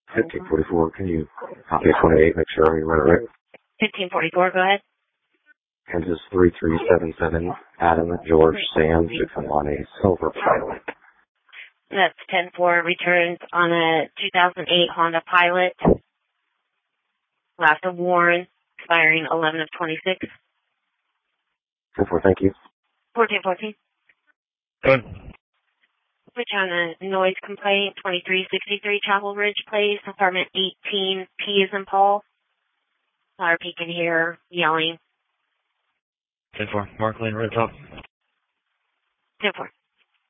1544, can you copy 28, make sure you read it right? 1544, go ahead. Kansas 3377, Adam, George, Sam, 611, Silver Pilot. That's 10-4, returns on a 2008 Honda Pilot. Last of Warren, expiring 11 of 26. 10-4, thank you. 1414. Good. Return a noise complaint, 2363 Chapel Ridge Place, apartment 18, P as in Paul. RP can hear yelling. 10-4, Mark Lane, Red Top. 10-4.